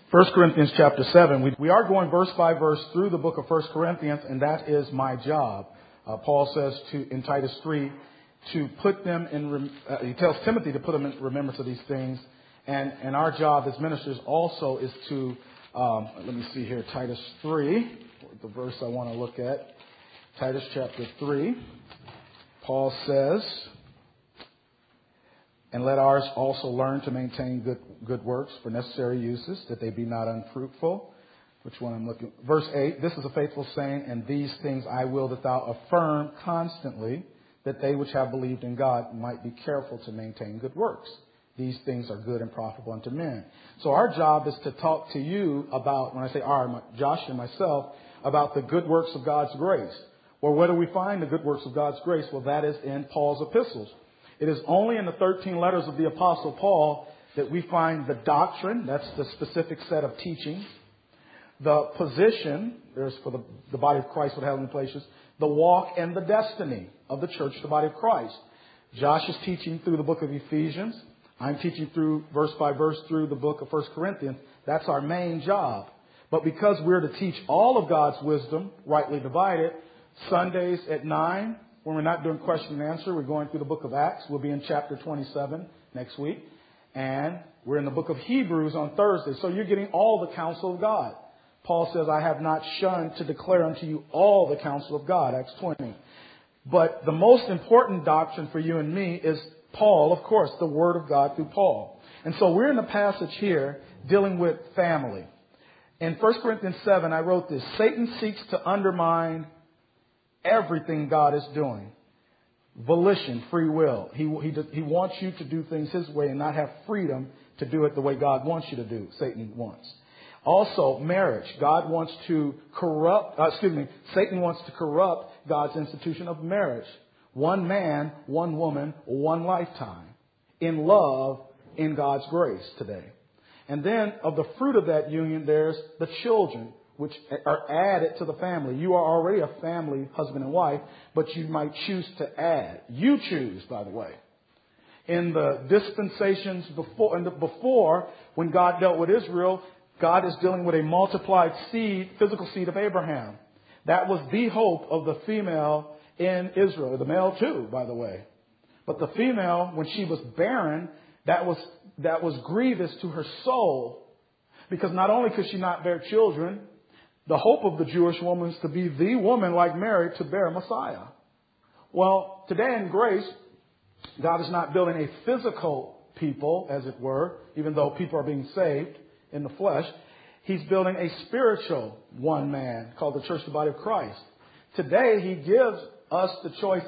1 Corinthians chapter 7. We are going verse by verse through the book of 1 Corinthians, and that is my job. Paul says in Titus 3 to put them in, he tells Timothy to put them in remembrance of these things. And our job as ministers also is to, let me see here, Titus 3, the verse I want to look at. Titus chapter 3, Paul says, and let ours also learn to maintain good works for necessary uses, that they be not unfruitful. Which one I'm looking? Verse 8, this is a faithful saying, and these things I will that thou affirm constantly, that they which have believed in God might be careful to maintain good works. These things are good and profitable unto men. So our job is to talk to you about, when I say our, Josh and myself, about the good works of God's grace. Well, where do we find the good works of God's grace? Well, that is in Paul's epistles. It is only in the 13 letters of the Apostle Paul that we find the doctrine, that's the specific set of teachings, the position, there's for the body of Christ with heavenly places, the walk and the destiny of the church, the body of Christ. Josh is teaching through the book of Ephesians. I'm teaching through verse by verse through the book of 1 Corinthians. That's our main job. But because we're to teach all of God's wisdom, rightly divided, Sundays at 9, when we're not doing question and answer, we're going through the book of Acts. We'll be in chapter 27 next week. And we're in the book of Hebrews on Thursday. So you're getting all the counsel of God. Paul says, I have not shunned to declare unto you all the counsel of God, Acts 20. But the most important doctrine for you and me is Paul, of course, the Word of God through Paul. And so we're in the passage here dealing with family. In 1 Corinthians 7, I wrote this: Satan seeks to undermine everything God is doing. Volition, free will. He wants you to do things his way and not have freedom to do it the way God wants you to do. Satan wants. Also, marriage. Satan wants to corrupt God's institution of marriage. One man, one woman, one lifetime. In love, in God's grace today. And then of the fruit of that union, there's the children, which are added to the family. You are already a family, husband and wife, but you might choose to add. You choose, by the way. In the dispensations before, when God dealt with Israel, God is dealing with a multiplied seed, physical seed of Abraham. That was the hope of the female in Israel. The male too, by the way. But the female, when she was barren, that was grievous to her soul. Because not only could she not bear children, the hope of the Jewish woman is to be the woman like Mary to bear Messiah. Well, today in grace, God is not building a physical people, as it were, even though people are being saved in the flesh. He's building a spiritual one man called the church, the body of Christ. Today, he gives us the choice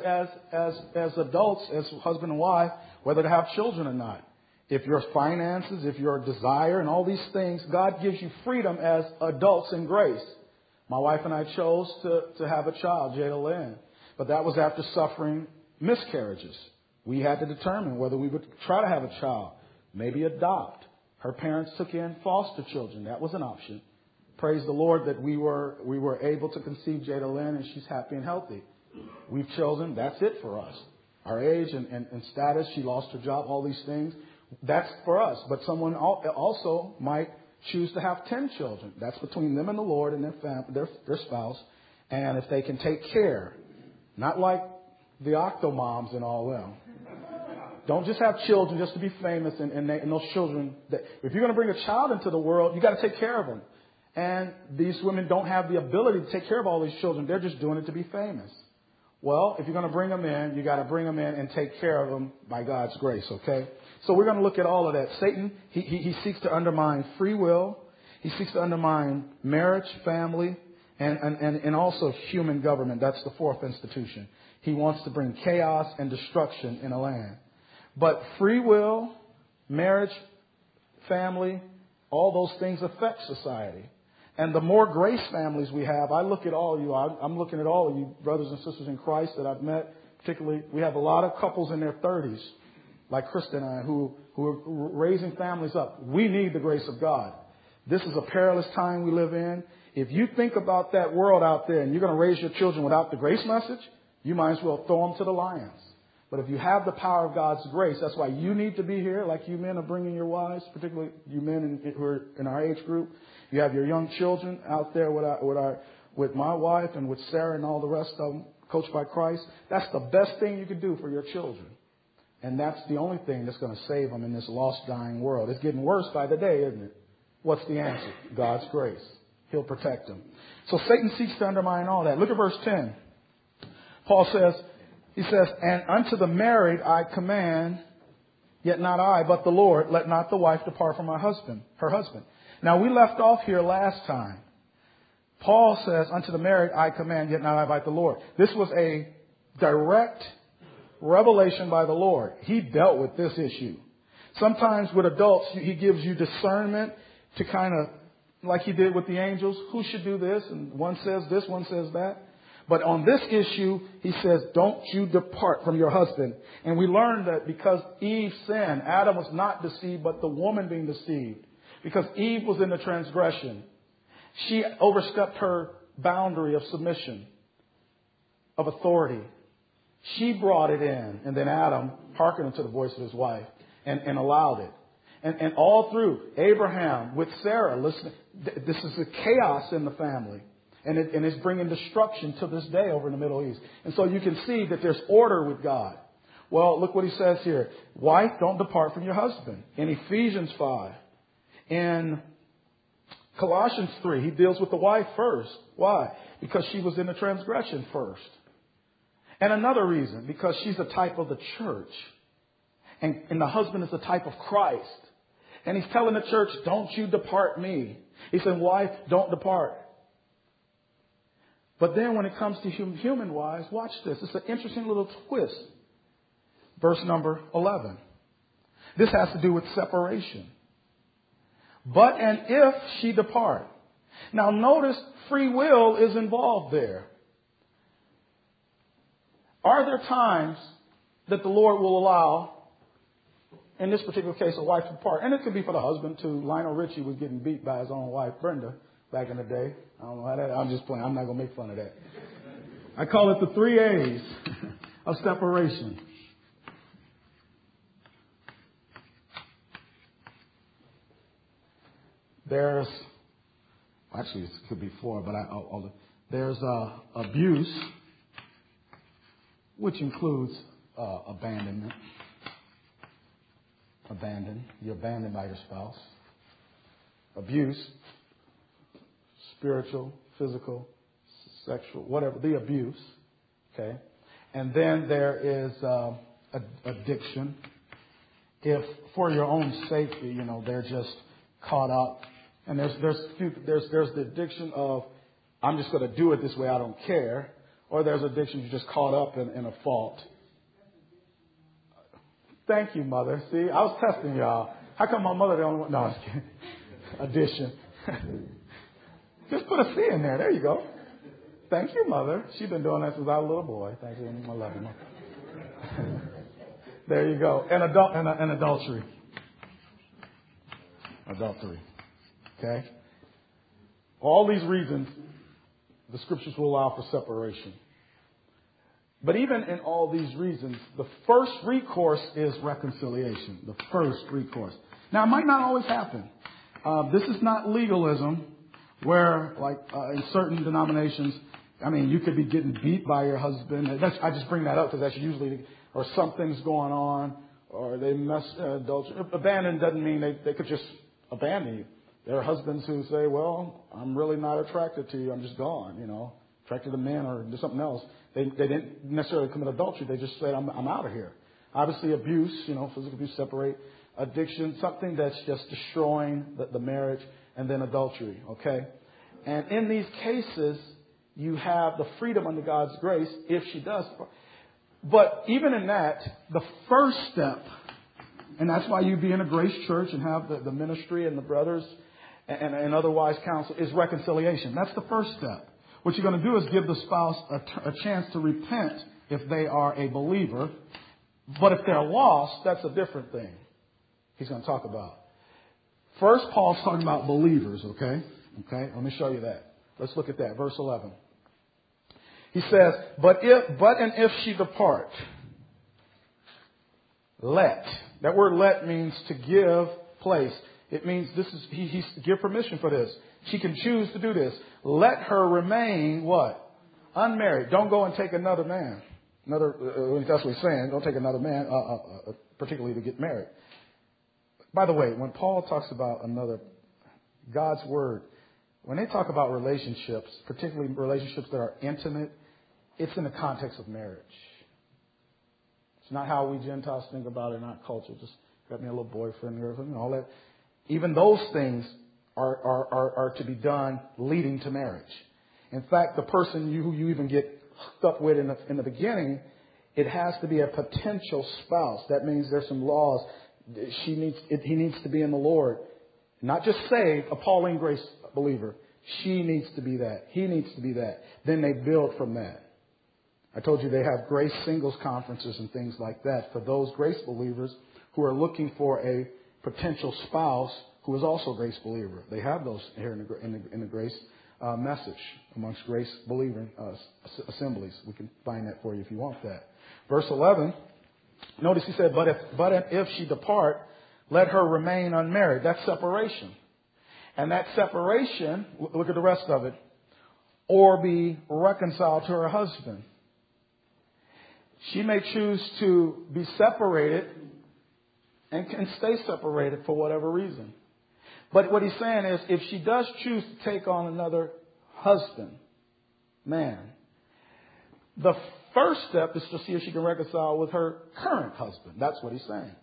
as adults, as husband and wife, whether to have children or not. If your finances, if your desire and all these things, God gives you freedom as adults in grace. My wife and I chose to have a child, Jada Lynn. But that was after suffering miscarriages. We had to determine whether we would try to have a child, maybe adopt. Her parents took in foster children. That was an option. Praise the Lord that we were able to conceive Jada Lynn, and she's happy and healthy. We've chosen, that's it for us. Our age and status, she lost her job, all these things. That's for us. But someone also might choose to have 10 children. That's between them and the Lord and their spouse. And if they can take care, not like the Octomoms and all them. Don't just have children just to be famous and those children. If you're going to bring a child into the world, you got to take care of them. And these women don't have the ability to take care of all these children. They're just doing it to be famous. Well, if you're going to bring them in, you got to bring them in and take care of them by God's grace, okay? So we're going to look at all of that. Satan, he seeks to undermine free will. He seeks to undermine marriage, family, and also human government. That's the fourth institution. He wants to bring chaos and destruction in a land. But free will, marriage, family, all those things affect society. And the more grace families we have, I look at all of you. I'm looking at all of you brothers and sisters in Christ that I've met. Particularly, we have a lot of couples in their 30s, like Krista and I, who are raising families up. We need the grace of God. This is a perilous time we live in. If you think about that world out there and you're going to raise your children without the grace message, you might as well throw them to the lions. But if you have the power of God's grace, that's why you need to be here, like you men are bringing your wives, particularly you men who are in our age group. You have your young children out there with my wife and with Sarah and all the rest of them, coached by Christ. That's the best thing you can do for your children. And that's the only thing that's going to save them in this lost, dying world. It's getting worse by the day, isn't it? What's the answer? God's grace. He'll protect them. So Satan seeks to undermine all that. Look at verse 10. Paul says, he says, and unto the married I command, yet not I, but the Lord, let not the wife depart from her husband. Now we left off here last time. Paul says, unto the married I command, yet not I, but the Lord. This was a direct revelation by the Lord. He dealt with this issue. Sometimes with adults, he gives you discernment to kind of, like he did with the angels, who should do this? And one says this, one says that. But on this issue, he says, don't you depart from your husband. And we learned that because Eve sinned, Adam was not deceived, but the woman being deceived. Because Eve was in the transgression. She overstepped her boundary of submission, of authority. She brought it in. And then Adam hearkened to the voice of his wife and allowed it. And all through Abraham with Sarah, listen, this is a chaos in the family. And it's bringing destruction to this day over in the Middle East. And so you can see that there's order with God. Well, look what he says here. Wife, don't depart from your husband. In Ephesians 5. In Colossians 3, he deals with the wife first. Why? Because she was in the transgression first. And another reason, because she's a type of the church. And the husband is a type of Christ. And he's telling the church, don't you depart me. He said, wife, don't depart. But then when it comes to human-wise, watch this. It's an interesting little twist. Verse number 11. This has to do with separation. But and if she depart. Now notice free will is involved there. Are there times that the Lord will allow, in this particular case, a wife to depart? And it could be for the husband too. Lionel Richie was getting beat by his own wife, Brenda, back in the day. I don't know how that, I'm just playing. I'm not going to make fun of that. I call it the 3 A's of separation. There's, actually it could be 4, but there's abuse, which includes abandonment. You're abandoned by your spouse. Abuse, spiritual, physical, sexual, whatever, the abuse. Okay. And then there is addiction. If for your own safety, they're just caught up. And there's the addiction of, I'm just going to do it this way, I don't care. Or there's addiction, you're just caught up in a fault. Thank you, Mother. See, I was testing y'all. How come my mother the only one? No, I'm just kidding. Addition. Just put a C in there. There you go. Thank you, Mother. She's been doing that since I was a little boy. Thank you. I love you, Mother. There you go. And adultery. Adultery. Okay? All these reasons, the scriptures will allow for separation. But even in all these reasons, the first recourse is reconciliation. The first recourse. Now, it might not always happen. This is not legalism where, like in certain denominations, you could be getting beat by your husband. I just bring that up because that's usually, or something's going on, or they adultery. Abandon doesn't mean they could just abandon you. There are husbands who say, well, I'm really not attracted to you. I'm just gone, attracted to men or do something else. They didn't necessarily commit adultery. They just said, I'm out of here. Obviously abuse, physical abuse, separate. Addiction, something that's just destroying the marriage, and then adultery, okay? And in these cases, you have the freedom under God's grace if she does. But even in that, the first step, and that's why you be in a grace church and have the ministry and the brothers and otherwise counsel, is reconciliation. That's the first step. What you're going to do is give the spouse a chance to repent if they are a believer. But if they're lost, that's a different thing he's going to talk about. First, Paul's talking about believers, okay? Okay, let me show you that. Let's look at that. Verse 11. He says, but if she depart. let. That word let means to give place. It means he's give permission for this. She can choose to do this. Let her remain what? Unmarried. Don't go and take another man. That's what he's saying. Don't take another man, particularly to get married. By the way, when Paul talks about God's word, when they talk about relationships, particularly relationships that are intimate, it's in the context of marriage. It's not how we Gentiles think about it in our culture. Just got me a little boyfriend, girlfriend, and all that. Even those things are to be done leading to marriage. In fact, the person who you even get hooked up with in the beginning, it has to be a potential spouse. That means there's some laws. He needs to be in the Lord. Not just saved, a Pauline grace believer. She needs to be that. He needs to be that. Then they build from that. I told you they have grace singles conferences and things like that for those grace believers who are looking for a potential spouse who is also a grace believer. They have those here in the grace message amongst grace believing assemblies. We can find that for you if you want that. Verse 11, notice he said, but if she depart, let her remain unmarried. That's separation. And that separation, look at the rest of it, or be reconciled to her husband. She may choose to be separated and can stay separated for whatever reason. But what he's saying is, if she does choose to take on another husband, man, the first step is to see if she can reconcile with her current husband. That's what he's saying.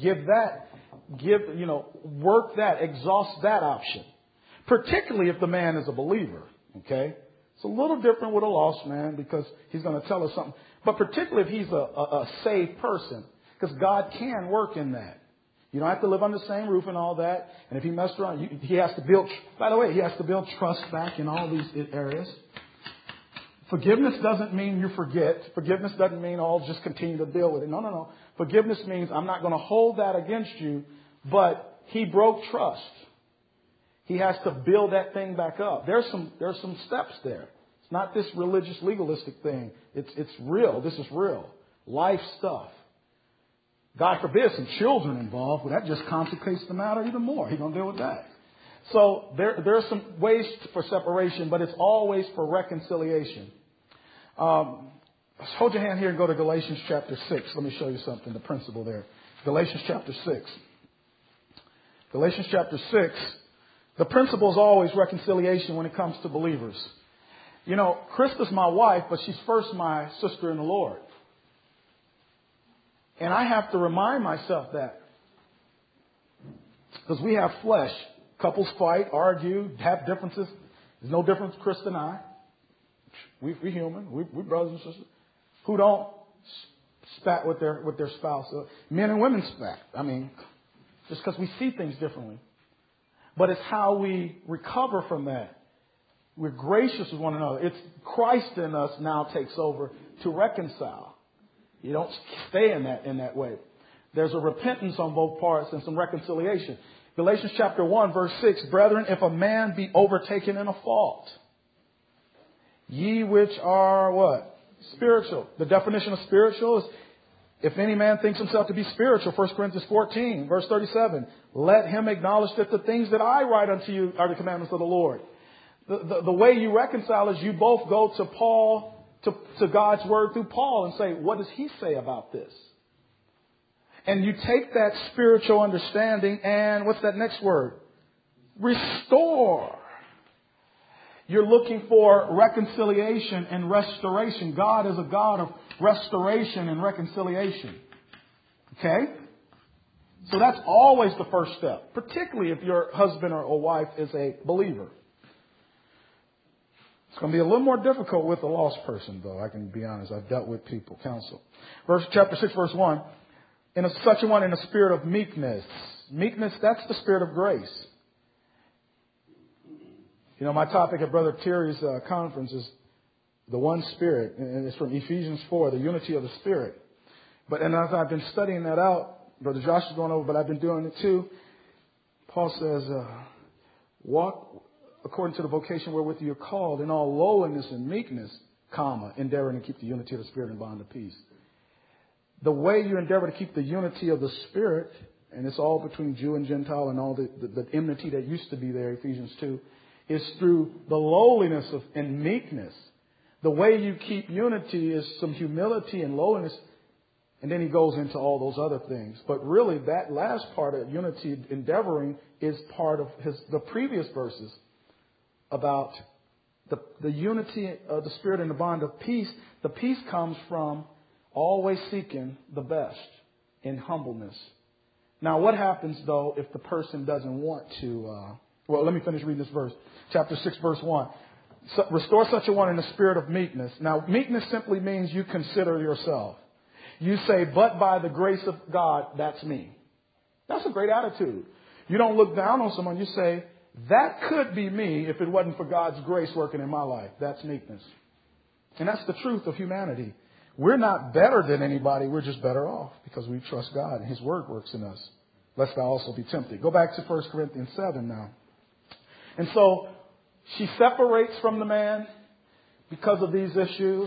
Work that, exhaust that option. Particularly if the man is a believer, okay? It's a little different with a lost man because he's going to tell us something. But particularly if he's a saved person, because God can work in that. You don't have to live on the same roof and all that. And if he messed around, he has to build, by the way, he has to build trust back in all these areas. Forgiveness doesn't mean you forget. Forgiveness doesn't mean, just continue to deal with it. No. Forgiveness means I'm not going to hold that against you, but he broke trust. He has to build that thing back up. There's some steps there. It's not this religious legalistic thing. It's real. This is real. Life stuff. God forbid some children involved, but that just complicates the matter even more. He's going to deal with that. So there are some ways for separation, but it's always for reconciliation. Hold your hand here and go to Galatians chapter 6. Let me show you something, the principle there. Galatians chapter 6. Galatians chapter 6. The principle is always reconciliation when it comes to believers. You know, Krista's my wife, but she's first my sister in the Lord. And I have to remind myself that. Because we have flesh. Couples fight, argue, have differences. There's no difference with Krista and I. We're human. We're brothers and sisters. Who don't spat with their spouse. Men and women spat. I mean, just because we see things differently. But it's how we recover from that. We're gracious with one another. It's Christ in us now takes over to reconcile. You don't stay in that way. There's a repentance on both parts and some reconciliation. Galatians chapter 1 verse 6, brethren, if a man be overtaken in a fault, ye which are what? Spiritual. The definition of spiritual is, if any man thinks himself to be spiritual, 1 Corinthians 14 verse 37, let him acknowledge that the things that I write unto you are the commandments of the Lord. The way you reconcile is you both go to Paul, to God's word through Paul and say, what does he say about this? And you take that spiritual understanding and what's that next word? Restore. You're looking for reconciliation and restoration. God is a God of restoration and reconciliation. Okay? So that's always the first step, particularly if your husband or wife is a believer. It's going to be a little more difficult with a lost person, though. I can be honest. I've dealt with people, counsel. Chapter 6, verse 1. Such a one in a spirit of meekness. Meekness, that's the spirit of grace. You know, my topic at Brother Terry's conference is the one spirit. And it's from Ephesians 4, the unity of the spirit. And as I've been studying that out, Brother Josh is going over, but I've been doing it too. Paul says, walk according to the vocation wherewith you're called, in all lowliness and meekness, endeavoring to keep the unity of the Spirit and bond of peace. the way you endeavor to keep the unity of the Spirit, and it's all between Jew and Gentile and all the enmity that used to be there, Ephesians 2, is through the lowliness and meekness. The way you keep unity is some humility and lowliness, and then he goes into all those other things. But really, that last part of unity, endeavoring, is part of the previous verses about the unity of the Spirit and the bond of peace. The peace comes from always seeking the best in humbleness. Now, what happens, though, if the person doesn't want to... well, let me finish reading this verse. Chapter 6, verse 1. So, restore such a one in the spirit of meekness. Now, meekness simply means you consider yourself. You say, but by the grace of God, that's me. That's a great attitude. You don't look down on someone. You say, that could be me if it wasn't for God's grace working in my life. That's meekness. And that's the truth of humanity. We're not better than anybody. We're just better off because we trust God and His Word works in us. Lest thou also be tempted. Go back to 1 Corinthians 7 now. And so she separates from the man because of these issues.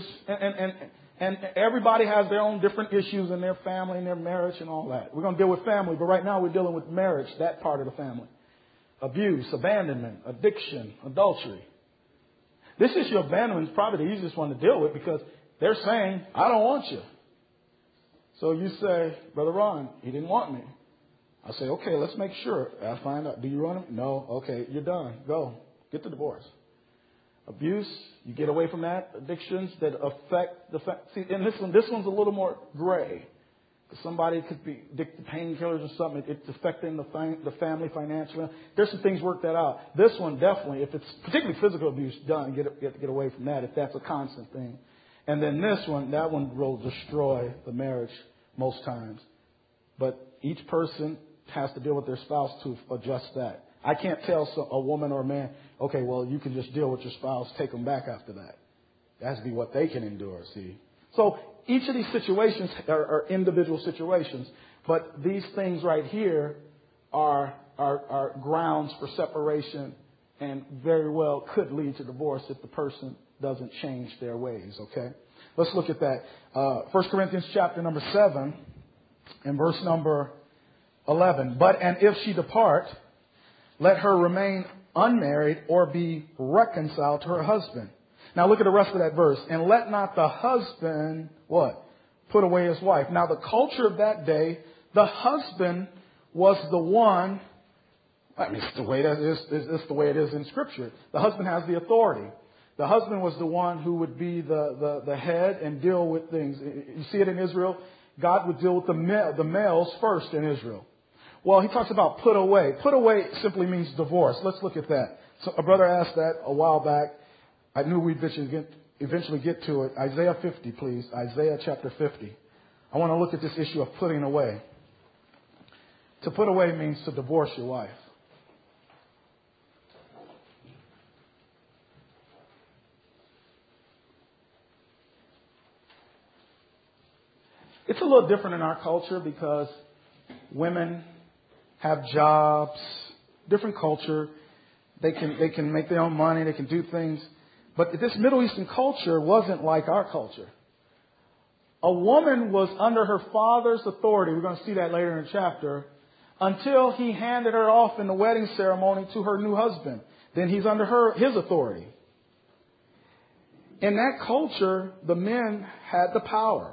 And everybody has their own different issues in their family and their marriage and all that. We're going to deal with family, but right now we're dealing with marriage, that part of the family. Abuse, abandonment, addiction, adultery. This issue of abandonment is probably the easiest one to deal with because they're saying, I don't want you. So you say, Brother Ron, he didn't want me. I say, okay, let's make sure. I find out, do you want him? No. Okay, you're done. Go. Get the divorce. Abuse, you get away from that. Addictions that affect the... See, and this one's a little more gray. Somebody could be addicted to painkillers or something. It's affecting the family financially. There's some things work that out. This one definitely, if it's particularly physical abuse, done. Get away from that if that's a constant thing. And then this one, that one will destroy the marriage most times. But each person has to deal with their spouse to adjust that. I can't tell a woman or a man, okay, well, you can just deal with your spouse, take them back after that. That has to be what they can endure, see. So each of these situations are individual situations, but these things right here are grounds for separation and very well could lead to divorce if the person doesn't change their ways, okay? Let's look at that. 1 Corinthians chapter number 7 and verse number 11. But, and if she depart, let her remain unmarried or be reconciled to her husband. Now look at the rest of that verse. And let not the husband, what? Put away his wife. Now the culture of that day, the husband was the one, I mean, it's the way that is, it's the way it is in Scripture. The husband has the authority. The husband was the one who would be the head and deal with things. You see it in Israel. God would deal with the males first in Israel. Well, he talks about put away. Put away simply means divorce. Let's look at that. So a brother asked that a while back. I knew we'd eventually get to it. Isaiah 50, please. Isaiah chapter 50. I want to look at this issue of putting away. To put away means to divorce your wife. It's a little different in our culture because women have jobs, different culture. They can make their own money. They can do things. But this Middle Eastern culture wasn't like our culture. A woman was under her father's authority. We're going to see that later in the chapter. Until he handed her off in the wedding ceremony to her new husband. Then he's under his authority. In that culture, the men had the power.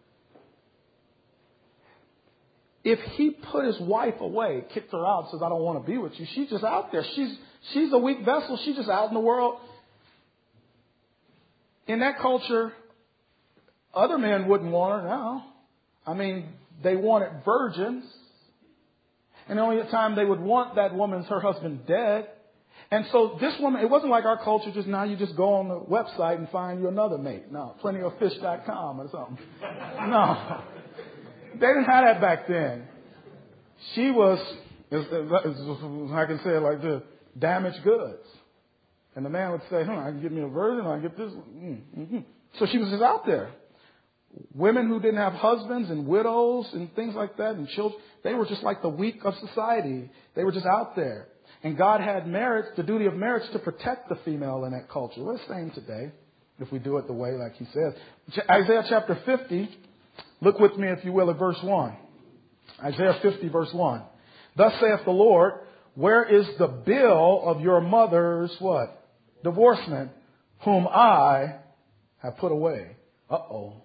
If he put his wife away, kicked her out, says, I don't want to be with you, she's just out there. She's a weak vessel. She's just out in the world. In that culture, other men wouldn't want her now. I mean, they wanted virgins. And the only time they would want that woman is her husband dead. And so this woman, it wasn't like our culture, just now you just go on the website and find you another mate. No, plentyoffish.com or something. No. They didn't have that back then. She was, I can say it like this, damaged goods. And the man would say, I can get me a virgin, I can get this. Mm-hmm. So she was just out there. Women who didn't have husbands and widows and things like that and children, they were just like the weak of society. They were just out there. And God had marriage, the duty of marriage to protect the female in that culture. We're the same today if we do it the way like he says. Isaiah chapter 50 Look with me, if you will, at verse 1. Isaiah 50, verse 1. Thus saith the Lord, where is the bill of your mother's what? Divorcement, whom I have put away. Uh-oh.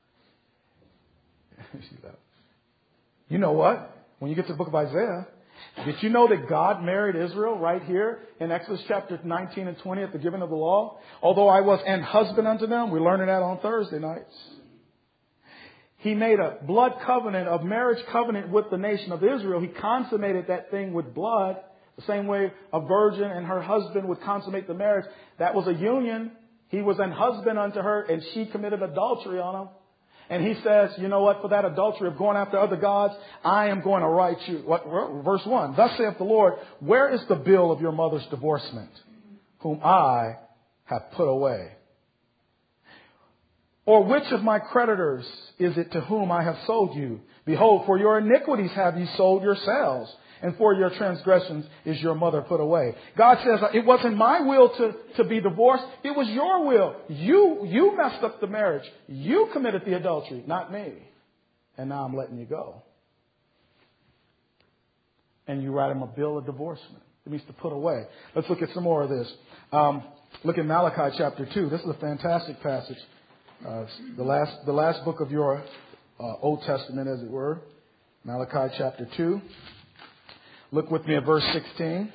You know what? When you get to the book of Isaiah, did you know that God married Israel right here in Exodus chapter 19 and 20 at the giving of the law? Although I was an husband unto them. We're learning that on Thursday nights. He made a blood covenant, a marriage covenant with the nation of Israel. He consummated that thing with blood. The same way a virgin and her husband would consummate the marriage. That was a union. He was an husband unto her and she committed adultery on him. And he says, you know what, for that adultery of going after other gods, I am going to write you. Verse 1, thus saith the Lord, where is the bill of your mother's divorcement, whom I have put away? Or which of my creditors is it to whom I have sold you? Behold, for your iniquities have ye sold yourselves, and for your transgressions is your mother put away. God says, it wasn't my will to be divorced. It was your will. You messed up the marriage. You committed the adultery, not me. And now I'm letting you go. And you write him a bill of divorcement. It means to put away. Let's look at some more of this. Look at Malachi chapter 2. This is a fantastic passage. The last book of your Old Testament, as it were. Malachi chapter 2. Look with me at verse 16.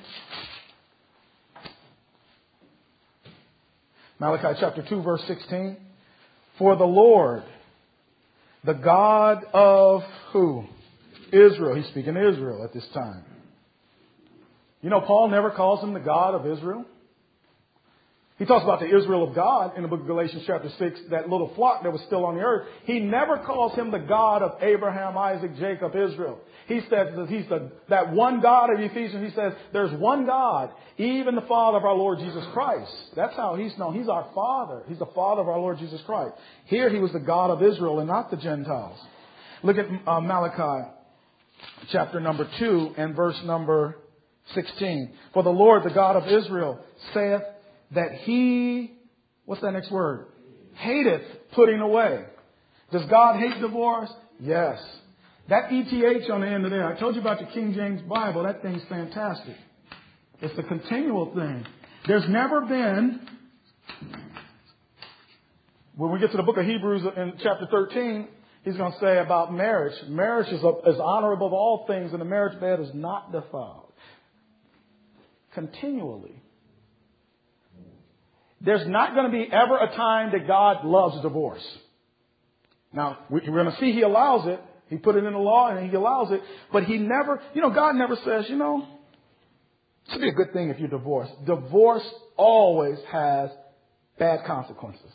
Malachi chapter 2, verse 16. For the Lord, the God of who? Israel. He's speaking to Israel at this time. You know, Paul never calls him the God of Israel. He talks about the Israel of God in the book of Galatians chapter 6, that little flock that was still on the earth. He never calls him the God of Abraham, Isaac, Jacob, Israel. He says that he's that one God of Ephesians. He says there's one God, even the Father of our Lord Jesus Christ. That's how he's known. He's our Father. He's the Father of our Lord Jesus Christ. Here he was the God of Israel and not the Gentiles. Look at Malachi chapter number 2 and verse number 16. For the Lord, the God of Israel, saith that he, what's that next word? Hateth putting away. Does God hate divorce? Yes. That ETH on the end of there, I told you about the King James Bible. That thing's fantastic. It's a continual thing. There's never been, when we get to the book of Hebrews in chapter 13, he's going to say about marriage. Marriage is honorable of all things, and the marriage bed is not defiled. Continually. There's not going to be ever a time that God loves divorce. Now, we're going to see he allows it. He put it in the law and he allows it. But he never, God never says, it would be a good thing if you're divorced. Divorce always has bad consequences.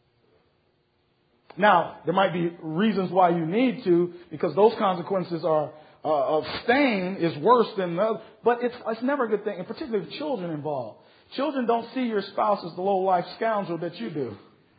Now, there might be reasons why you need to, because those consequences are of staying is worse than the other. But it's never a good thing, and particularly with children involved. Children don't see your spouse as the low-life scoundrel that you do.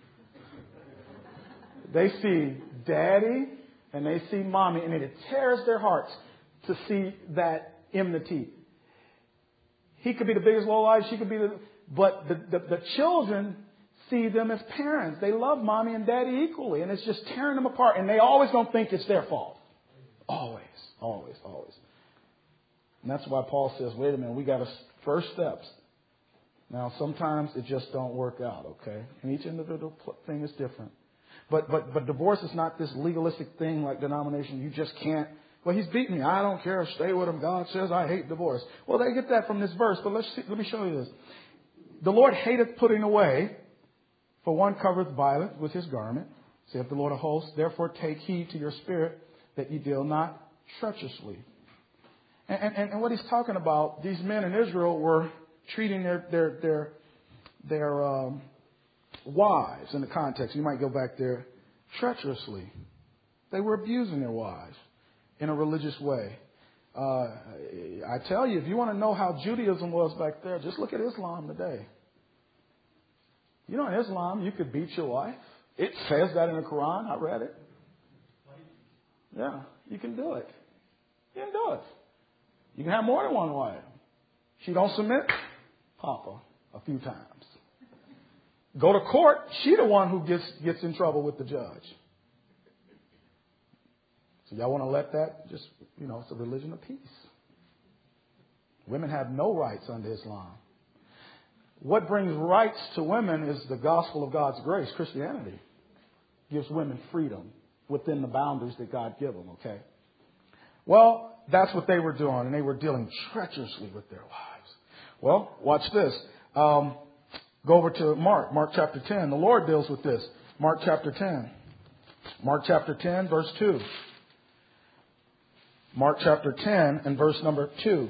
They see daddy and they see mommy, and it tears their hearts to see that enmity. He could be the biggest low-life, she could be but the children see them as parents. They love mommy and daddy equally, and it's just tearing them apart, and they always don't think it's their fault. Always, always, always. And that's why Paul says, wait a minute, we got to first steps. Now, sometimes it just don't work out, okay? And each individual thing is different. But divorce is not this legalistic thing like denomination. You just can't. Well, he's beating me. I don't care. Stay with him. God says I hate divorce. Well, they get that from this verse. But let me show you this. The Lord hateth putting away, for one covereth violence with his garment, saith the Lord of hosts. Therefore take heed to your spirit, that ye deal not treacherously. And what he's talking about, these men in Israel were treating their wives in the context. You might go back there treacherously. They were abusing their wives in a religious way. I tell you, if you want to know how Judaism was back there, just look at Islam today. In Islam, you could beat your wife. It says that in the Quran. I read it. Yeah, you can do it. You can do it. You can have more than one wife. She don't submit, Papa, a few times. Go to court, she the one who gets in trouble with the judge. So y'all want to let that just, it's a religion of peace. Women have no rights under Islam. What brings rights to women is the gospel of God's grace. Christianity gives women freedom within the boundaries that God gives them, okay? Well, that's what they were doing, and they were dealing treacherously with their wives. Well, watch this. Go over to Mark chapter 10. The Lord deals with this. Mark chapter 10. Mark chapter 10, verse 2. Mark chapter 10 and verse number 2.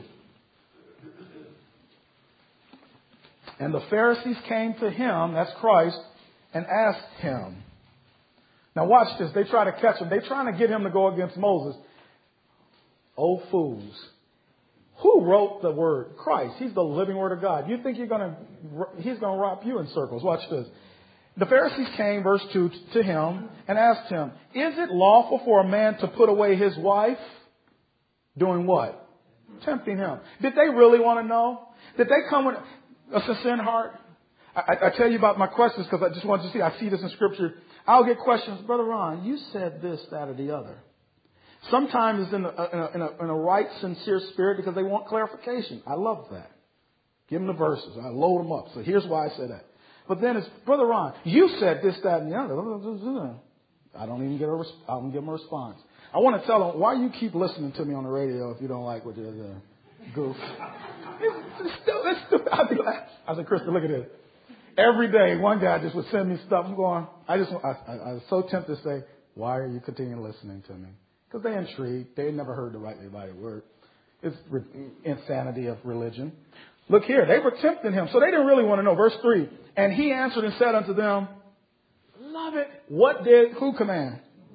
And the Pharisees came to him, that's Christ, and asked him. Now watch this. They try to catch him. They're trying to get him to go against Moses. Oh, fools. Who wrote the word? Christ. He's the living word of God. You think he's going to wrap you in circles. Watch this. The Pharisees came, verse 2, to him and asked him, is it lawful for a man to put away his wife? Doing what? Tempting him. Did they really want to know? Did they come with a sincere heart? I tell you about my questions because I just want you to see. I see this in Scripture. I'll get questions. Brother Ron, you said this, that, or the other. Sometimes it's in a right, sincere spirit because they want clarification. I love that. Give them the verses. I load them up. So here's why I say that. But then it's, Brother Ron, you said this, that, and the other. I don't even I don't give them a response. I want to tell them, why you keep listening to me on the radio if you don't like what you're doing? Goof. It's stupid. I said, Krista, look at this. Every day, one guy just would send me stuff. I'm going, I was so tempted to say, why are you continuing listening to me? Because they're intrigued. They never heard the rightly divided word. It's insanity of religion. Look here. They were tempting him. So they didn't really want to know. Verse 3. And he answered and said unto them, love it. Who command?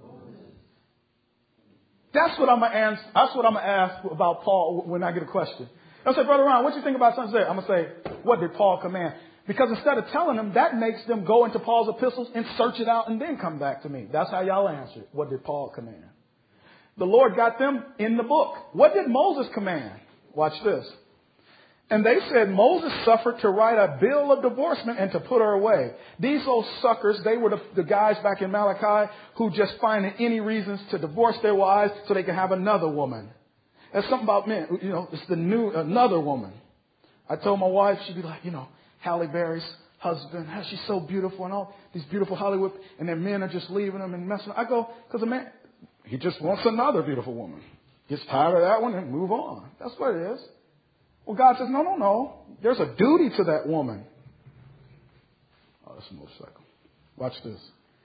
That's what I'm going to answer. That's what I'm going to ask about Paul when I get a question. I'll say, Brother Ron, what do you think about something there? I'm going to say, what did Paul command? Because instead of telling them, that makes them go into Paul's epistles and search it out and then come back to me. That's how y'all answer it. What did Paul command? The Lord got them in the book. What did Moses command? Watch this. And they said Moses suffered to write a bill of divorcement and to put her away. These old suckers, they were the guys back in Malachi who just find any reasons to divorce their wives so they can have another woman. There's something about men, it's another woman. I told my wife, she'd be like, Halle Berry's husband, she's so beautiful and all these beautiful Hollywood, and their men are just leaving them and messing. I go, because a man, he just wants another beautiful woman. Gets tired of that one and move on. That's what it is. Well, God says, no. There's a duty to that woman. Oh, that's a motorcycle. Watch this.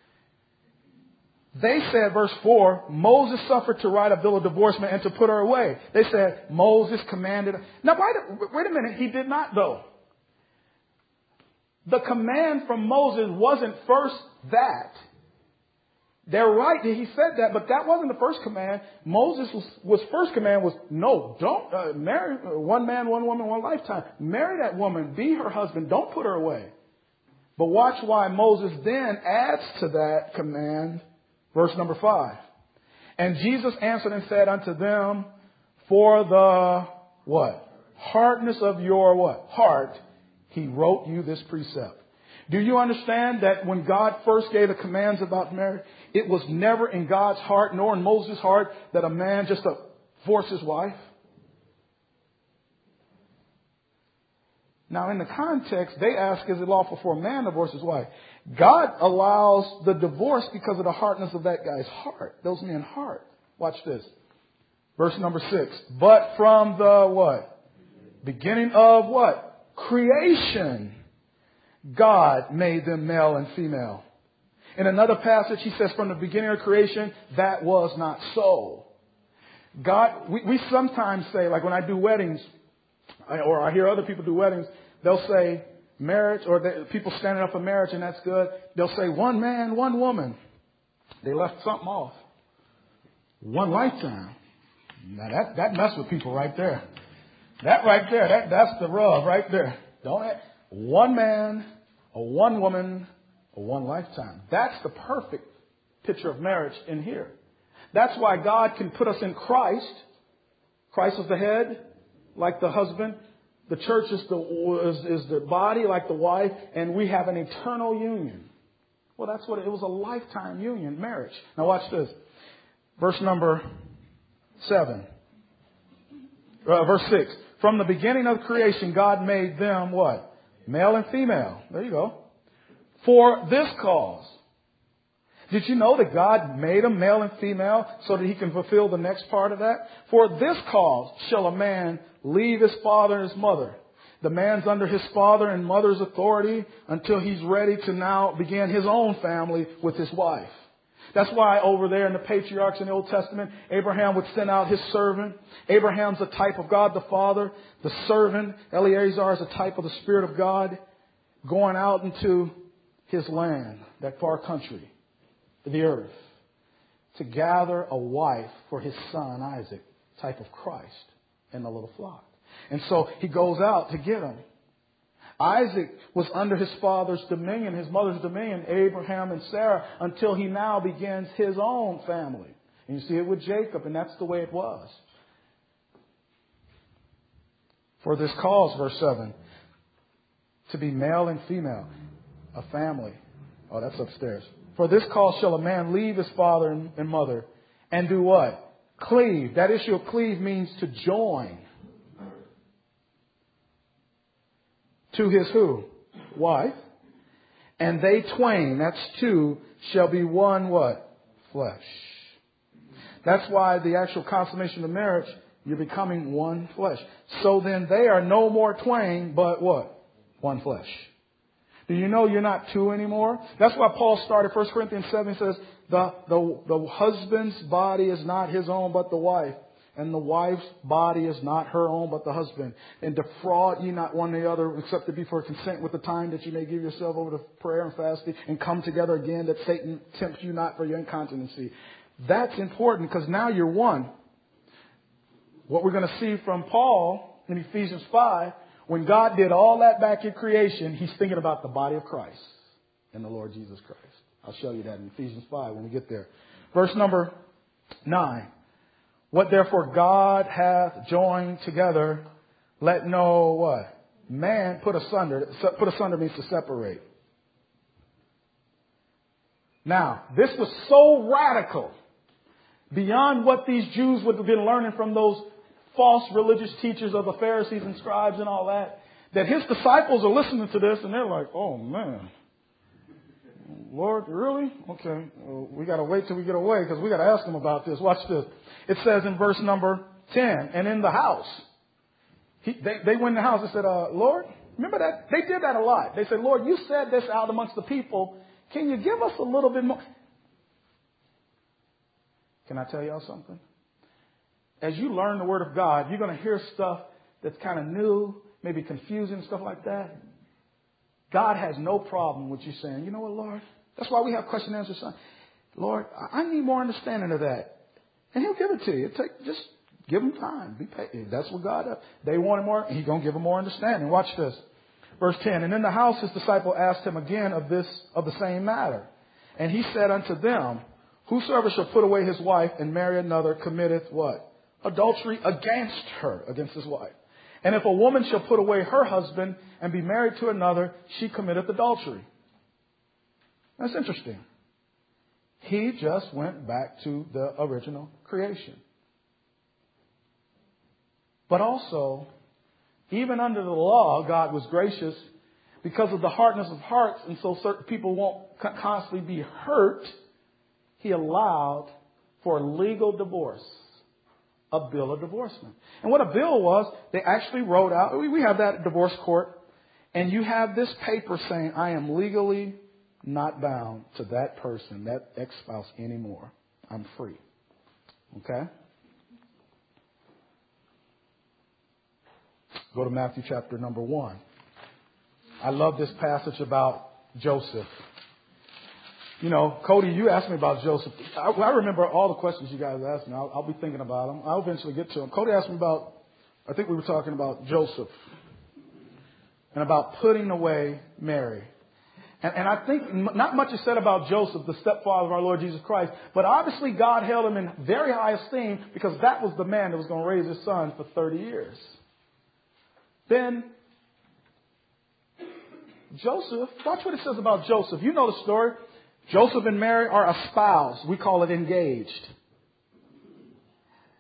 They said, verse 4, Moses suffered to write a bill of divorcement and to put her away. They said, Moses commanded. Now, wait a minute. He did not, though. The command from Moses wasn't first that. They're right. He said that, but that wasn't the first command. Moses' first command was, no, don't marry one man, one woman, one lifetime. Marry that woman. Be her husband. Don't put her away. But watch why Moses then adds to that command, verse number 5. And Jesus answered and said unto them, for the what? Hardness of your what? Heart, he wrote you this precept. Do you understand that when God first gave the commands about marriage, it was never in God's heart nor in Moses' heart that a man just to divorce his wife? Now, in the context, they ask, is it lawful for a man to divorce his wife? God allows the divorce because of the hardness of that guy's heart, those men's heart. Watch this. Verse number 6. But from the what? Beginning of what? Creation. God made them male and female. In another passage, he says, from the beginning of creation, that was not so. God, we sometimes say, like when I do weddings, or I hear other people do weddings, they'll say marriage, or people standing up for marriage, and that's good. They'll say one man, one woman. They left something off. One lifetime. Now that messed with people right there. That right there, that's the rub right there. One man, or one woman, or one lifetime. That's the perfect picture of marriage in here. That's why God can put us in Christ. Christ is the head, like the husband. The church is the body, like the wife. And we have an eternal union. Well, that's what it was, a lifetime union, marriage. Now watch this. Verse number 7. Verse 6. From the beginning of creation, God made them what? Male and female. There you go. For this cause. Did you know that God made them male and female so that he can fulfill the next part of that? For this cause shall a man leave his father and his mother. The man's under his father and mother's authority until he's ready to now begin his own family with his wife. That's why over there in the patriarchs in the Old Testament, Abraham would send out his servant. Abraham's a type of God the Father. The servant, Eleazar, is a type of the Spirit of God going out into his land, that far country, the earth, to gather a wife for his son Isaac, type of Christ, in the little flock. And so he goes out to get him. Isaac was under his father's dominion, his mother's dominion, Abraham and Sarah, until he now begins his own family. And you see it with Jacob, and that's the way it was. For this cause, verse 7, to be male and female, a family. Oh, that's upstairs. For this cause shall a man leave his father and mother and do what? Cleave. That issue of cleave means to join. To his who? Wife. And they twain, that's two, shall be one what? Flesh. That's why the actual consummation of marriage, you're becoming one flesh. So then they are no more twain, but what? One flesh. Do you know you're not two anymore? That's why Paul started 1 Corinthians 7 says, the husband's body is not his own, but the wife. And the wife's body is not her own, but the husband. And defraud ye not one another, except to be for consent with the time that you may give yourself over to prayer and fasting, and come together again, that Satan tempts you not for your incontinency. That's important, because now you're one. What we're going to see from Paul in Ephesians 5, when God did all that back in creation, he's thinking about the body of Christ and the Lord Jesus Christ. I'll show you that in Ephesians 5 when we get there. Verse number 9. What therefore God hath joined together, let no what? Man put asunder. Put asunder means to separate. Now, this was so radical, beyond what these Jews would have been learning from those false religious teachers of the Pharisees and scribes and all that his disciples are listening to this and they're like, oh man, Lord, really? Okay, well, we got to wait till we get away because we got to ask him about this. Watch this. It says in verse number 10, and in the house, they went in the house and said, Lord, remember that? They did that a lot. They said, Lord, you said this out amongst the people. Can you give us a little bit more? Can I tell y'all something? As you learn the Word of God, you're going to hear stuff that's kind of new, maybe confusing, stuff like that. God has no problem with you saying, you know what, Lord? That's why we have question and answer sign. Lord, I need more understanding of that. And he'll give it to you. Just give him time. Be patient. That's what God does. They wanted more, and he's going to give them more understanding. Watch this. Verse 10. And in the house his disciple asked him again of the same matter. And he said unto them, whosoever shall put away his wife and marry another committeth what? Adultery against her, against his wife. And if a woman shall put away her husband and be married to another, she committeth adultery. That's interesting. He just went back to the original creation. But also, even under the law, God was gracious because of the hardness of hearts, and so certain people won't constantly be hurt. He allowed for legal divorce, a bill of divorcement. And what a bill was, they actually wrote out, we have that at divorce court, and you have this paper saying, I am legally not bound to that person, that ex-spouse anymore. I'm free. Okay? Go to Matthew chapter number 1. I love this passage about Joseph. You know, Cody, you asked me about Joseph. I remember all the questions you guys asked me. I'll be thinking about them. I'll eventually get to them. Cody asked me about, I think we were talking about Joseph and about putting away Mary. And I think not much is said about Joseph, the stepfather of our Lord Jesus Christ, but obviously God held him in very high esteem because that was the man that was going to raise his son for 30 years. Then Joseph, watch what it says about Joseph. You know the story. Joseph and Mary are espoused. We call it engaged.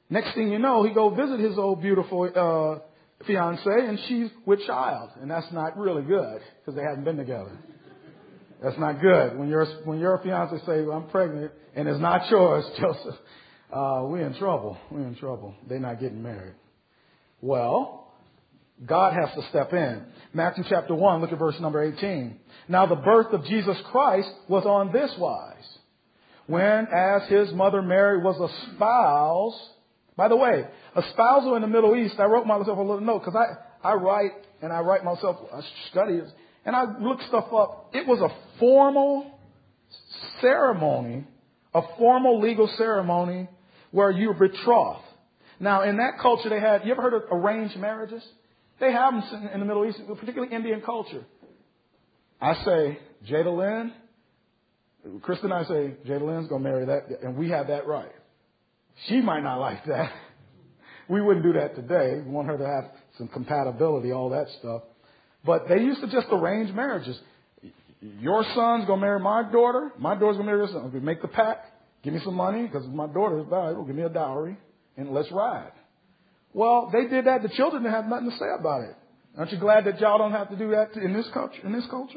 Next thing you know, he go visit his old beautiful fiance, and she's with child, and that's not really good because they haven't been together. That's not good. When your fiance say, well, I'm pregnant, and it's not yours, Joseph, we're in trouble. We're in trouble. They're not getting married. Well, God has to step in. Matthew chapter 1, look at verse number 18. Now the birth of Jesus Christ was on this wise. When, as his mother Mary was espoused, by the way, espousal in the Middle East, I wrote myself a little note because I write myself, I study it, and I look stuff up. It was a formal ceremony, a formal legal ceremony where you were betrothed. Now, in that culture they had, you ever heard of arranged marriages? They have them in the Middle East, particularly Indian culture. I say, Jada Lynn, Krista and I say, Jada Lynn's going to marry that, and we have that right. She might not like that. We wouldn't do that today. We want her to have some compatibility, all that stuff. But they used to just arrange marriages. Your son's going to marry my daughter. My daughter's going to marry your son. We make the pact. Give me some money because my daughter is valuable. Give me a dowry and let's ride. Well, they did that. The children didn't have nothing to say about it. Aren't you glad that y'all don't have to do that in this culture?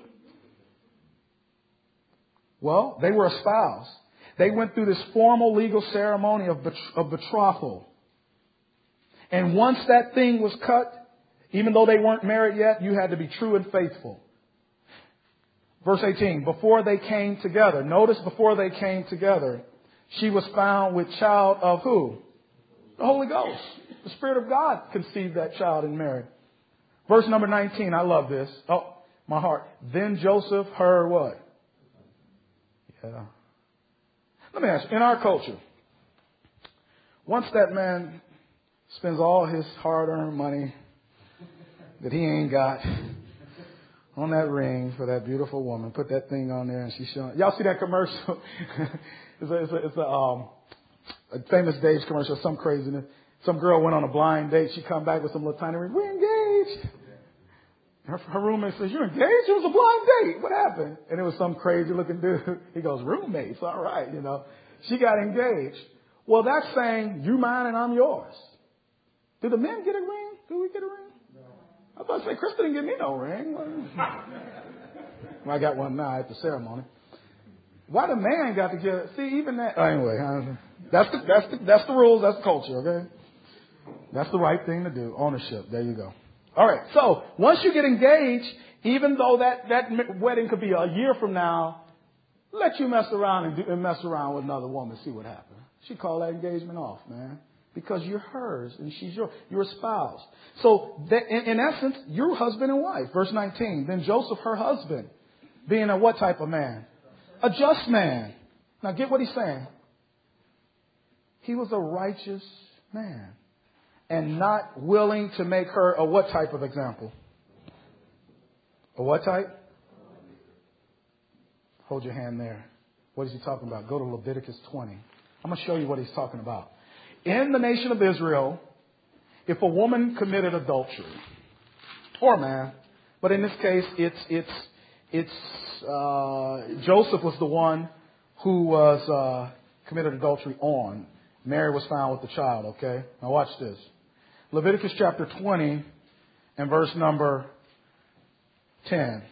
Well, they were espoused. They went through this formal legal ceremony of betrothal. And once that thing was cut, even though they weren't married yet, you had to be true and faithful. Verse 18, before they came together. Notice before they came together, she was found with child of who? The Holy Ghost. The Spirit of God conceived that child and married. Verse number 19, I love this. Oh, my heart. Then Joseph heard what? Yeah. Let me ask you, in our culture, once that man spends all his hard-earned money that he ain't got on that ring for that beautiful woman, put that thing on there and she's showing. Y'all see that commercial? it's a famous Dave's commercial, some craziness. Some girl went on a blind date. She come back with some little tiny ring. We're engaged. Her roommate says, you're engaged? It was a blind date. What happened? And it was some crazy looking dude. He goes, roommates. All right. She got engaged. Well, that's saying you mine and I'm yours. Did the men get a ring? Did we get a ring? No. I was about to say, Chris didn't give me no ring. Well, I got one now at the ceremony. Why the man got to get it? See, even that. Anyway, that's the rules. That's the culture. Okay. That's the right thing to do. Ownership. There you go. All right. So once you get engaged, even though that wedding could be a year from now, let you mess around and mess around with another woman, see what happens. She called that engagement off, man, because you're hers and she's yours. You're espoused. So in essence, you're husband and wife. Verse 19. Then Joseph, her husband, being a what type of man? A just man. Now get what he's saying. He was a righteous man. And not willing to make her a what type of example? A what type? Hold your hand there. What is he talking about? Go to Leviticus 20. I'm going to show you what he's talking about. In the nation of Israel, if a woman committed adultery, or a man, but in this case, Joseph was the one who was committed adultery on. Mary was found with the child, okay? Now watch this. Leviticus chapter 20 and verse number 10.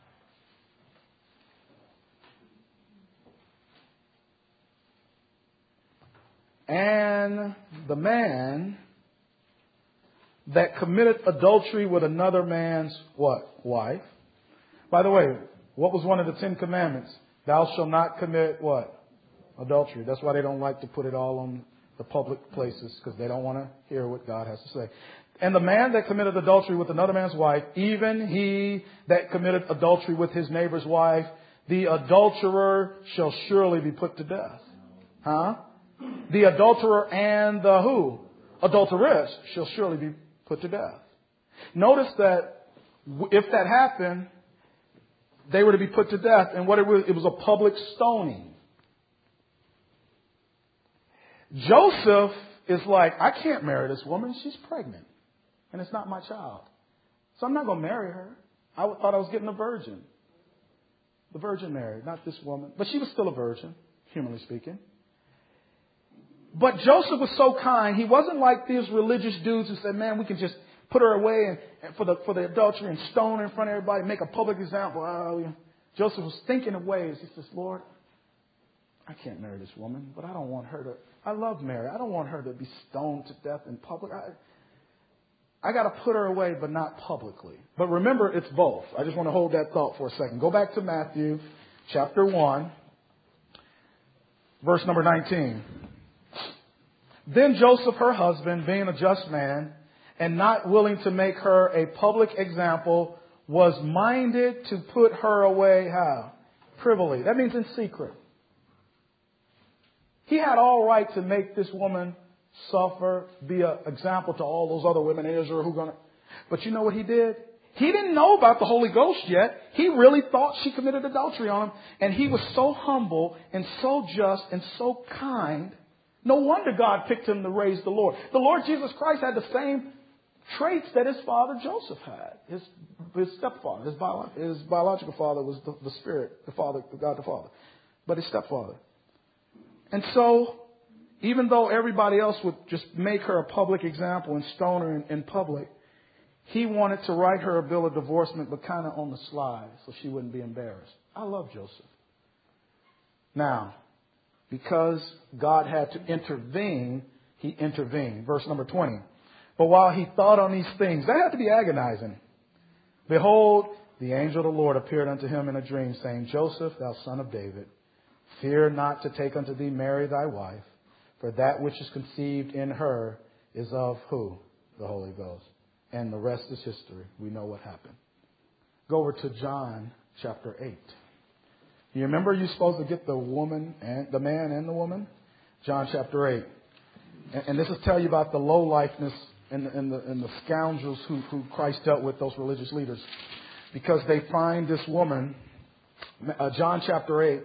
And the man that committed adultery with another man's what? Wife. By the way, what was one of the 10 commandments? Thou shalt not commit what? Adultery. That's why they don't like to put it all on the public places, because they don't want to hear what God has to say. And the man that committed adultery with another man's wife, even he that committed adultery with his neighbor's wife, the adulterer shall surely be put to death. Huh? The adulterer and the who? Adulteress shall surely be put to death. Notice that if that happened, they were to be put to death. And what it was a public stoning. Joseph is like, I can't marry this woman. She's pregnant. And it's not my child. So I'm not going to marry her. I thought I was getting a virgin. The Virgin Mary, not this woman. But she was still a virgin, humanly speaking. But Joseph was so kind. He wasn't like these religious dudes who said, man, we can just put her away and for the adultery and stone her in front of everybody, make a public example. Joseph was thinking of ways. He says, Lord, I can't marry this woman, but I don't want her to. I love Mary. I don't want her to be stoned to death in public. I got to put her away, but not publicly. But remember, it's both. I just want to hold that thought for a second. Go back to Matthew chapter 1, verse number 19. Then Joseph, her husband, being a just man and not willing to make her a public example, was minded to put her away how? Privily. That means in secret. He had all right to make this woman suffer, be an example to all those other women in Israel who are going to. But you know what he did? He didn't know about the Holy Ghost yet. He really thought she committed adultery on him. And he was so humble and so just and so kind. No wonder God picked him to raise the Lord. The Lord Jesus Christ had the same traits that his father Joseph had. His stepfather, his biological father was the Spirit, the Father, God the Father. But his stepfather. And so, even though everybody else would just make her a public example and stone her in public, he wanted to write her a bill of divorcement, but kind of on the slide so she wouldn't be embarrassed. I love Joseph. Now, because God had to intervene, he intervened. Verse number 20. But while he thought on these things, that had to be agonizing. Behold, the angel of the Lord appeared unto him in a dream, saying, Joseph, thou son of David, fear not to take unto thee Mary thy wife, for that which is conceived in her is of who? The Holy Ghost. And the rest is history. We know what happened. Go over to John chapter 8. You remember you're supposed to get the woman and the man and the woman? John chapter 8. And this is tell you about the lowlifeness and the scoundrels who Christ dealt with, those religious leaders. Because they find this woman, John chapter 8.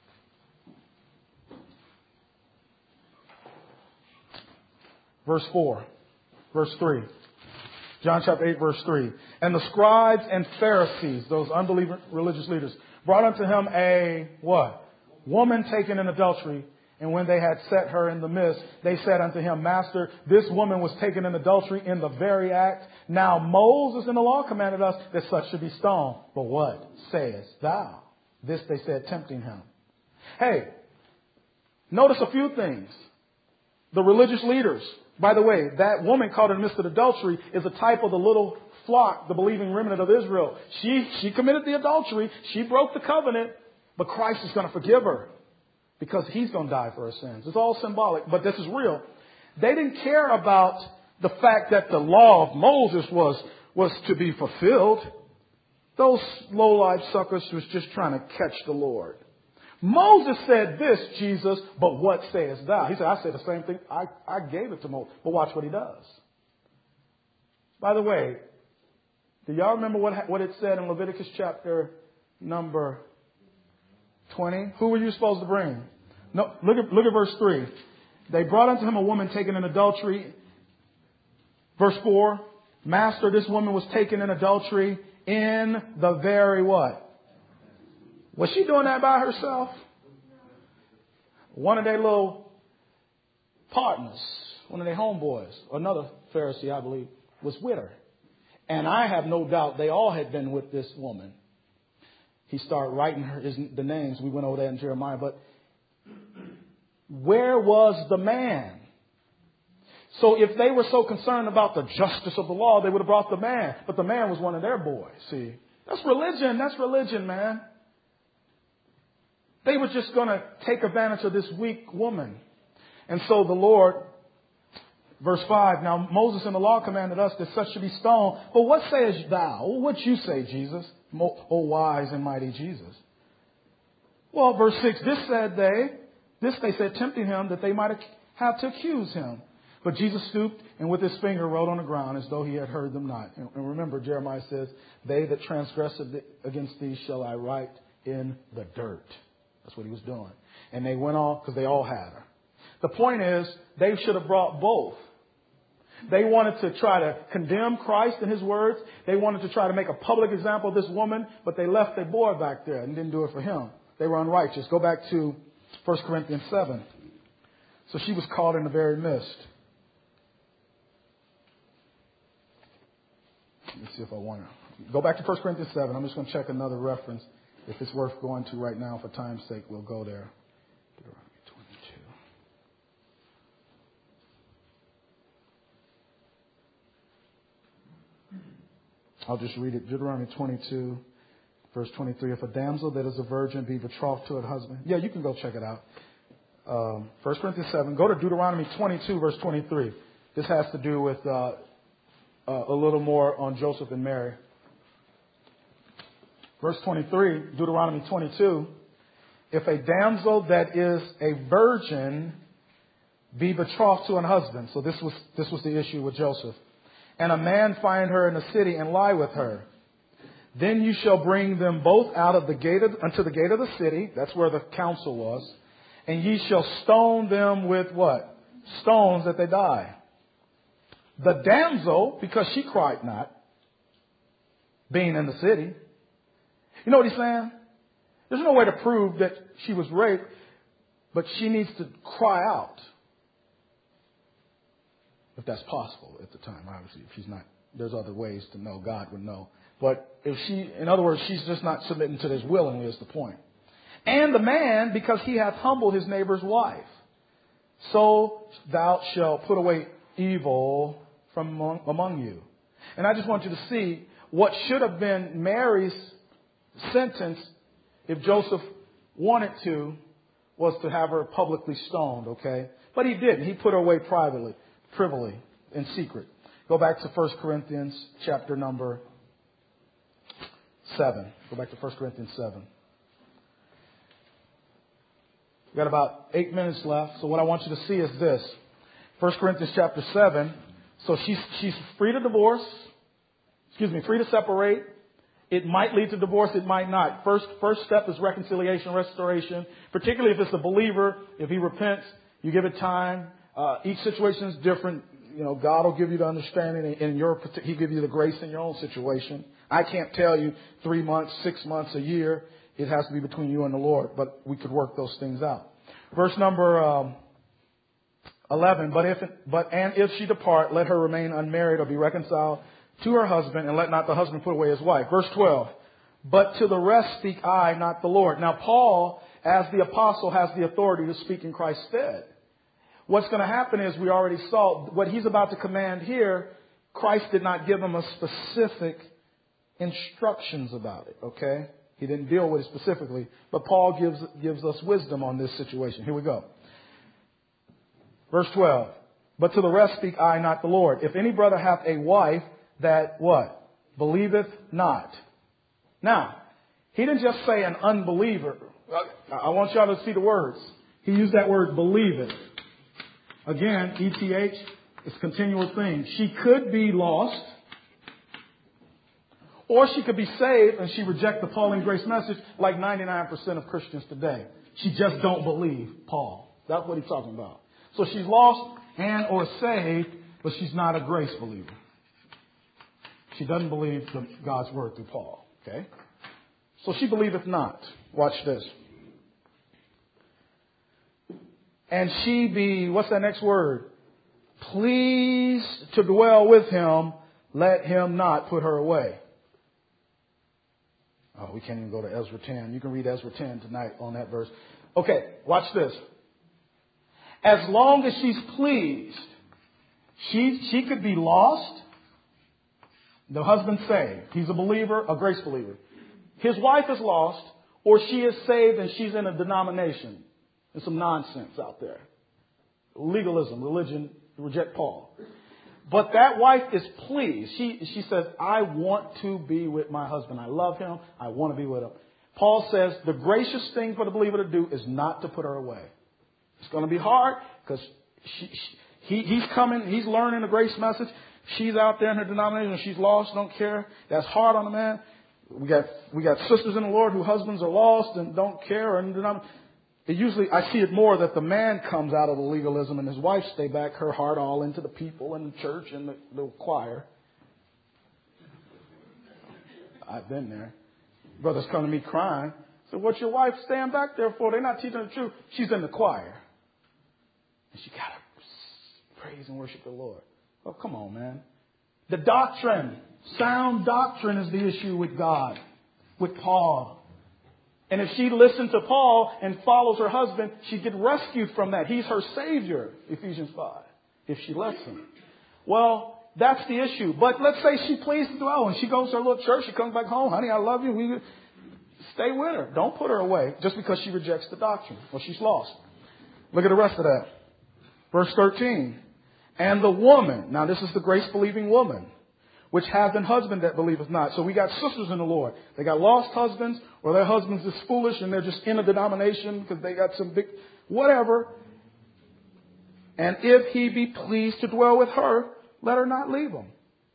Verse 4. Verse 3. John chapter 8, verse 3. And the scribes and Pharisees, those unbelieving religious leaders, brought unto him a, what? Woman taken in adultery. And when they had set her in the midst, they said unto him, Master, this woman was taken in adultery in the very act. Now Moses in the law commanded us that such should be stoned. But what sayest thou? This they said, tempting him. Hey, notice a few things. The religious leaders. By the way, that woman caught in the midst of adultery is a type of the little flock, the believing remnant of Israel. She committed the adultery. She broke the covenant. But Christ is going to forgive her because he's going to die for her sins. It's all symbolic, but this is real. They didn't care about the fact that the law of Moses was to be fulfilled. Those low-life suckers was just trying to catch the Lord. Moses said this, Jesus, but what sayest thou? He said, I said the same thing. I gave it to Moses. But watch what he does. By the way, do y'all remember what it said in Leviticus chapter number 20? Who were you supposed to bring? No, look at verse 3. They brought unto him a woman taken in adultery. Verse 4. Master, this woman was taken in adultery in the very what? Was she doing that by herself? One of their little partners, one of their homeboys, another Pharisee, I believe, was with her. And I have no doubt they all had been with this woman. He started writing the names. We went over that in Jeremiah. But where was the man? So if they were so concerned about the justice of the law, they would have brought the man. But the man was one of their boys. See, that's religion. That's religion, man. They were just going to take advantage of this weak woman. And so the Lord, verse 5, now Moses in the law commanded us that such should be stoned. But what sayest thou? What you say, Jesus? O wise and mighty Jesus. Well, verse 6, this they said, tempting him that they might have to accuse him. But Jesus stooped and with his finger wrote on the ground as though he had heard them not. And remember, Jeremiah says, they that transgress against thee shall I write in the dirt. That's what he was doing. And they went on because they all had her. The point is, they should have brought both. They wanted to try to condemn Christ and his words. They wanted to try to make a public example of this woman, but they left their boy back there and didn't do it for him. They were unrighteous. Go back to 1 Corinthians 7. So she was caught in the very midst. Let me see if I want to. Go back to 1 Corinthians 7. I'm just going to check another reference. If it's worth going to right now for time's sake, we'll go there. Deuteronomy 22. I'll just read it. Deuteronomy 22, verse 23. If a damsel that is a virgin be betrothed to her husband. Yeah, you can go check it out. 1 Corinthians 7. Go to Deuteronomy 22, verse 23. This has to do with a little more on Joseph and Mary. Verse 23, Deuteronomy 22. If a damsel that is a virgin be betrothed to an husband. So this was the issue with Joseph. And a man find her in the city and lie with her. Then you shall bring them both out of the gate unto the gate of the city. That's where the council was. And ye shall stone them with what? Stones that they die. The damsel, because she cried not, being in the city. You know what he's saying? There's no way to prove that she was raped, but she needs to cry out. If that's possible at the time, obviously. If she's not, there's other ways to know. God would know. But if she, in other words, she's just not submitting to this willingly is the point. And the man, because he hath humbled his neighbor's wife. So thou shalt put away evil from among you. And I just want you to see what should have been Mary's sentence, if Joseph wanted to, was to have her publicly stoned, okay? But he didn't. He put her away privately, privily, in secret. Go back to 1 Corinthians chapter number 7. Go back to 1 Corinthians 7. We've got about 8 minutes left. So what I want you to see is this. 1 Corinthians chapter 7. So she's free to divorce. Free to separate. It might lead to divorce. It might not. First step is reconciliation, restoration. Particularly if it's a believer. If he repents, you give it time. Each situation is different. You know, God will give you the understanding in your, He'll give you the grace in your own situation. I can't tell you 3 months, 6 months, a year. It has to be between you and the Lord, but we could work those things out. Verse number 11. And if she depart, let her remain unmarried or be reconciled to her husband, and let not the husband put away his wife. Verse 12. But to the rest speak I, not the Lord. Now Paul, as the apostle, has the authority to speak in Christ's stead. What's going to happen is, we already saw what he's about to command here. Christ did not give him a specific instructions about it. Okay, he didn't deal with it specifically, but Paul gives us wisdom on this situation. Here we go. Verse 12. But to the rest speak I, not the Lord. If any brother hath a wife that what? Believeth not. Now, he didn't just say an unbeliever. I want y'all to see the words. He used that word believeth. Again, ETH, it's continual thing. She could be lost, or she could be saved and she reject the Pauline grace message like 99% of Christians today. She just don't believe Paul. That's what he's talking about. So she's lost and or saved, but she's not a grace believer. She doesn't believe God's word through Paul. Okay? So she believeth not. Watch this. And she be, what's that next word? Pleased to dwell with him, let him not put her away. Oh, we can't even go to Ezra 10. You can read Ezra 10 tonight on that verse. Okay, watch this. As long as she's pleased, she could be lost. The husband saved. He's a believer, a grace believer. His wife is lost, or she is saved and she's in a denomination. There's some nonsense out there. Legalism, religion, reject Paul. But that wife is pleased. She says, I want to be with my husband. I love him. I want to be with him. Paul says the gracious thing for the believer to do is not to put her away. It's going to be hard because he's coming. He's learning the grace message. She's out there in her denomination. She's lost. Don't care. That's hard on the man. We got sisters in the Lord whose husbands are lost and don't care. Usually, I see it more that the man comes out of the legalism and his wife stay back, her heart all into the people and the church and the choir. I've been there. Brothers come to me crying. So what's your wife staying back there for? They're not teaching the truth. She's in the choir. And she got to praise and worship the Lord. Oh, come on, man. The doctrine, sound doctrine is the issue with God, with Paul. And if she listened to Paul and follows her husband, she'd get rescued from that. He's her Savior, Ephesians 5, if she lets him. Well, that's the issue. But let's say she pleases the Lord and she goes to her little church. She comes back home. Honey, I love you. Stay with her. Don't put her away just because she rejects the doctrine or she's lost. Look at the rest of that. Verse 13. And the woman, now this is the grace-believing woman, which hath an husband that believeth not. So we got sisters in the Lord. They got lost husbands, or their husbands is foolish and they're just in a denomination because they got some big whatever. And if he be pleased to dwell with her, let her not leave him.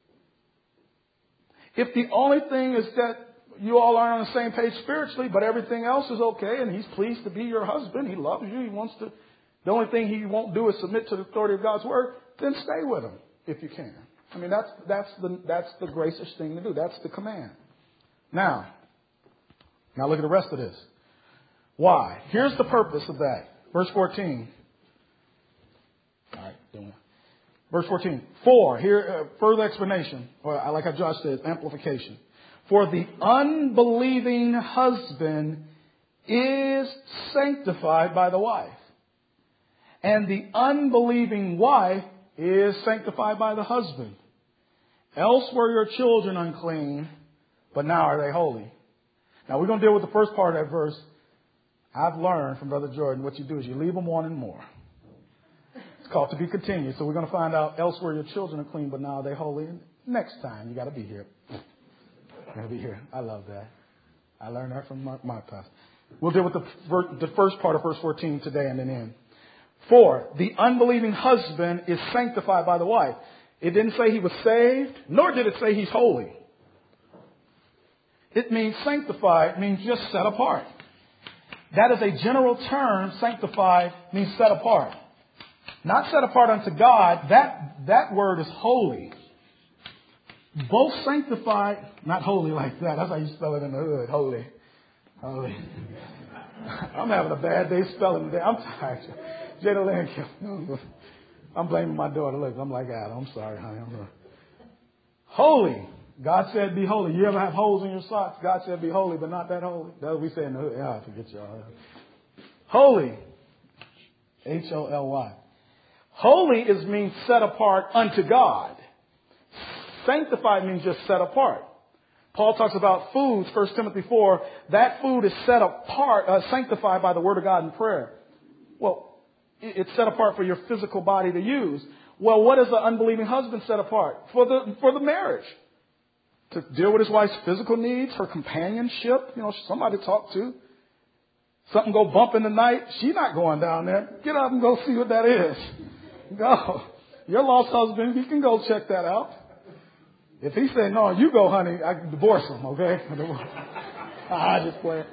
If the only thing is that you all are on the same page spiritually, but everything else is okay, and he's pleased to be your husband, he loves you, he wants to, the only thing he won't do is submit to the authority of God's word, then stay with him if you can. I mean, that's the gracious thing to do. That's the command. Now look at the rest of this. Why? Here's the purpose of that. Verse 14. All right, verse 14. For, here, further explanation, or like how Josh says, amplification. For the unbelieving husband is sanctified by the wife, and the unbelieving wife is sanctified by the husband. Else were your children unclean, but now are they holy. Now we're going to deal with the first part of that verse. I've learned from Brother Jordan, what you do is you leave them wanting more. It's called to be continued. So we're going to find out else were your children unclean, but now are they holy. Next time, you got to be here. You got to be here. I love that. I learned that from my pastor. We'll deal with the first part of verse 14 today and then end. For the unbelieving husband is sanctified by the wife. It didn't say he was saved, nor did it say he's holy. It means sanctified means just set apart. That is a general term. Sanctified means set apart. Not set apart unto God. That word is holy. Both sanctified, not holy like that. That's how you spell it in the hood. Holy. Holy. I'm having a bad day spelling today. I'm tired. Jada Lynn, I'm blaming my daughter. Look, I'm like Adam. I'm sorry, honey. Holy. God said be holy. You ever have holes in your socks? God said be holy, but not that holy. That's what we say in the hood. Yeah, I forget y'all. Holy. Holy. Holy means set apart unto God. Sanctified means just set apart. Paul talks about foods, 1 Timothy 4. That food is set apart, sanctified by the word of God in prayer. Well, it's set apart for your physical body to use. Well, what is the unbelieving husband set apart? For the marriage. To deal with his wife's physical needs, her companionship, somebody to talk to. Something go bump in the night, she's not going down there. Get up and go see what that is. Go. Your lost husband, you can go check that out. If he said, no, you go, honey, I can divorce him, okay? I just play.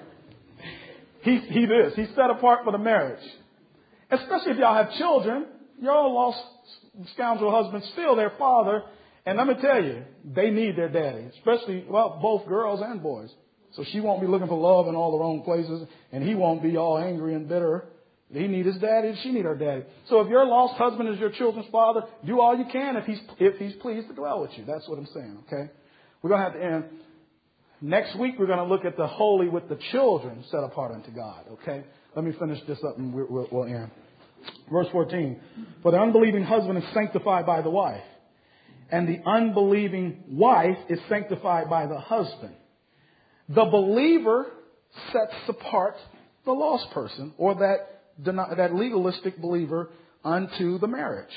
He's set apart for the marriage. Especially if y'all have children, your lost scoundrel husband still their father. And let me tell you, they need their daddy. Especially, both girls and boys. So she won't be looking for love in all the wrong places. And he won't be all angry and bitter. He need his daddy. She need her daddy. So if your lost husband is your children's father, do all you can if he's pleased to dwell with you. That's what I'm saying, okay? We're going to have to end. Next week, we're going to look at the holy with the children set apart unto God, okay? Let me finish this up and we'll end. Verse 14. For the unbelieving husband is sanctified by the wife, and the unbelieving wife is sanctified by the husband. The believer sets apart the lost person, or that legalistic believer, unto the marriage.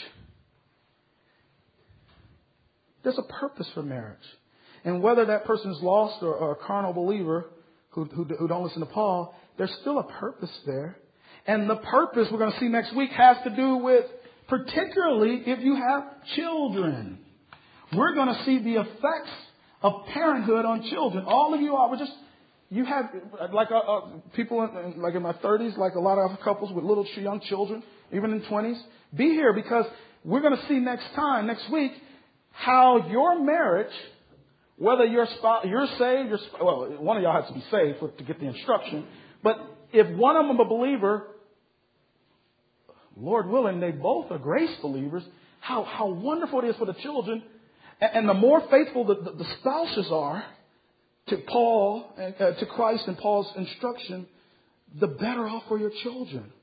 There's a purpose for marriage. And whether that person's lost or a carnal believer who don't listen to Paul, there's still a purpose there. And the purpose we're going to see next week has to do with, particularly if you have children. We're going to see the effects of parenthood on children. All of you are. You have, like people like in my 30s, like a lot of couples with little young children, even in 20s. Be here because we're going to see next week, how your marriage, whether you're saved, one of y'all has to be saved to get the instruction. But if one of them a believer, Lord willing, they both are grace believers, how wonderful it is for the children. And the more faithful the spouses are to Paul, to Christ and Paul's instruction, the better off for your children.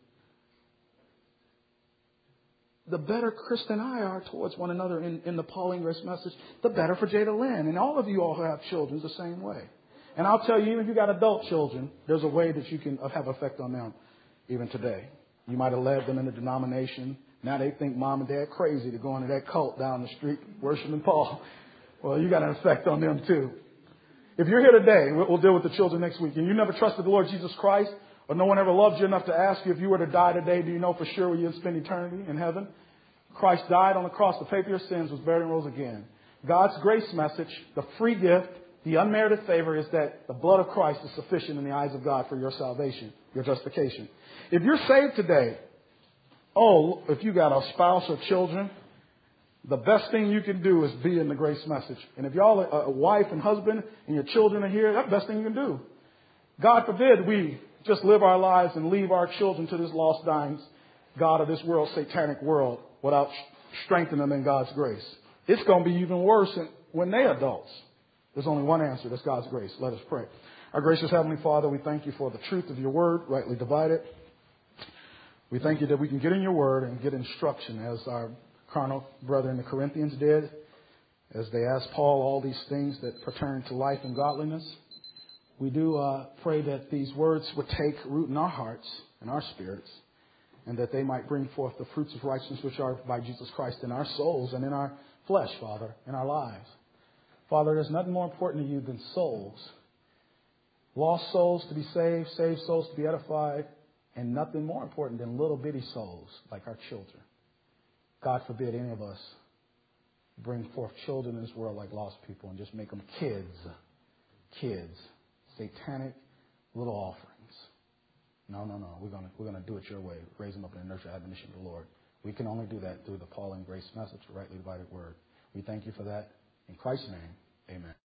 The better Chris and I are towards one another in the Pauline grace message, the better for Jada Lynn. And all of you all who have children the same way. And I'll tell you, even if you got adult children, there's a way that you can have effect on them even today. You might have led them in a denomination. Now they think mom and dad crazy to go into that cult down the street worshiping Paul. Well, you got an effect on them too. If you're here today, we'll deal with the children next week, and you never trusted the Lord Jesus Christ, or no one ever loved you enough to ask you if you were to die today, do you know for sure where you'd spend eternity in heaven? Christ died on the cross to pay for your sins, was buried and rose again. God's grace message, the free gift, the unmerited favor is that the blood of Christ is sufficient in the eyes of God for your salvation, your justification. If you're saved today, if you got a spouse or children, the best thing you can do is be in the grace message. And if y'all are a wife and husband and your children are here, that's the best thing you can do. God forbid we just live our lives and leave our children to this lost, dying God of this world, satanic world, without strengthening them in God's grace. It's going to be even worse when they're adults. There's only one answer. That's God's grace. Let us pray. Our gracious Heavenly Father, we thank you for the truth of your word, rightly divided. We thank you that we can get in your word and get instruction as our carnal brethren, the Corinthians, did, as they asked Paul all these things that pertain to life and godliness. We do pray that these words would take root in our hearts and our spirits, and that they might bring forth the fruits of righteousness which are by Jesus Christ in our souls and in our flesh, Father, in our lives. Father, there's nothing more important to you than souls. Lost souls to be saved, saved souls to be edified, and nothing more important than little bitty souls like our children. God forbid any of us bring forth children in this world like lost people and just make them kids, satanic little offerings. No. We're gonna do it your way. Raise them up in the nurture admonition of the Lord. We can only do that through the Pauline grace message, the rightly divided word. We thank you for that. In Christ's name, amen.